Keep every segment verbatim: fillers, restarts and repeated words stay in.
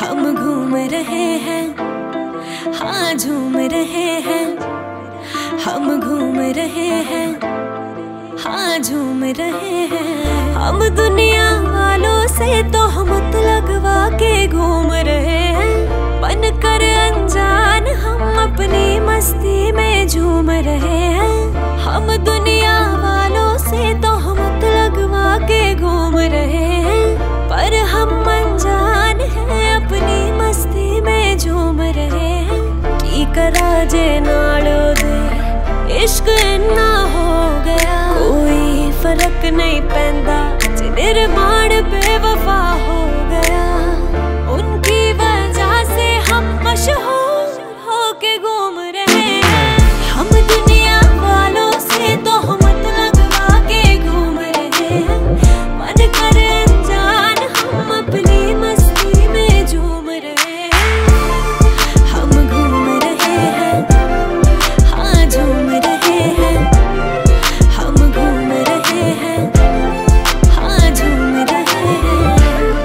हम घूम रहे हैं, हाँ झूम रहे हैं। हम घूम रहे हैं, हाँ झूम रहे हैं। हम दुनिया वालों से तो हम लगवा के घूम रहे हैं। बन कर अनजान हम अपनी मस्ती में झूम रहे हैं। हम दुनिया वालों से तो हम लगवा के घूम रहे हैं, पर हम अनजान हैं अपनी मस्ती में झूम रहे हैं। की करा जे नालो दे इश्क इन्ना हो गया, कोई फर्क नहीं पैंदा जे निर्माण बेवफा हो गया। उनकी वजह से हम मशहूर होके घूम रहे हैं। हम दुनिया वालों से तो हम लगवा के घूम रहे हैं। मन कर अनजान हम अपनी मस्ती में झूम रहे हैं। हम घूम रहे हैं, हाँ झूम रहे हैं। हम घूम रहे हैं, हाँ झूम रहे हैं।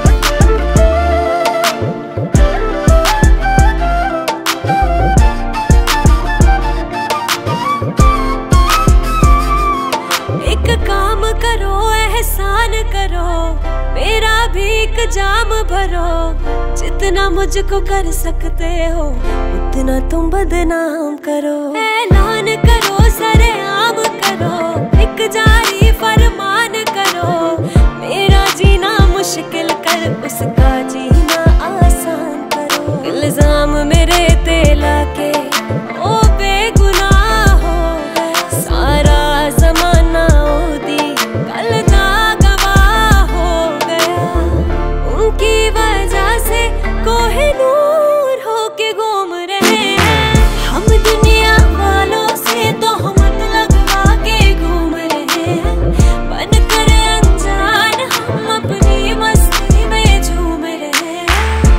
एक काम करो, एहसान करो, मेरा भी एक जाम भरो। जितना मुझको कर सकते हो उतना तुम बदनाम करो। ऐलान करो, सरेआम करो, एक जारी फरमान करो। मेरा जीना मुश्किल कर उसका जीना आसान करो। इल्जाम मेरे ते लाके ओ बेगुनाह हो गया। सारा जमाना ओदी कल दा गवाह हो गया। उनकी वजह से कोहिनूर होके घूम रहे हैं। हम दुनिया वालों से तो हम लगवा के घूम रहे हैं। बन कर अनजान हम अपनी मस्ती में झूम रहे हैं।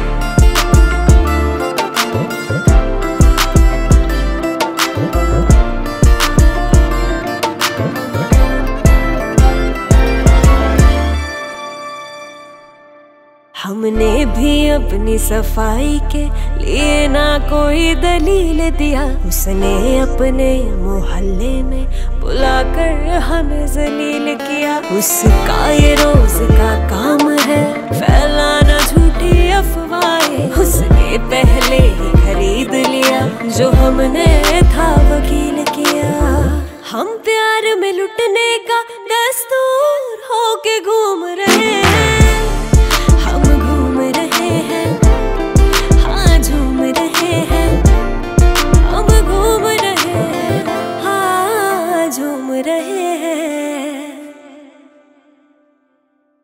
हमने भी अपनी सफाई के लिए ना कोई दलील दिया। उसने अपने मोहल्ले में बुलाकर हमें जलील किया। उसका ये रोज का काम है फैलाना झूठी अफवाहें। उसने पहले ही खरीद लिया जो हमने था वकील किया। हम प्यार में लुटने का दस्तूर होके घूम रहे हैं। हम घूम रहे हैं, हाँ झूम रहे हैं। हम घूम रहे हैं, हाँ झूम रहे हैं।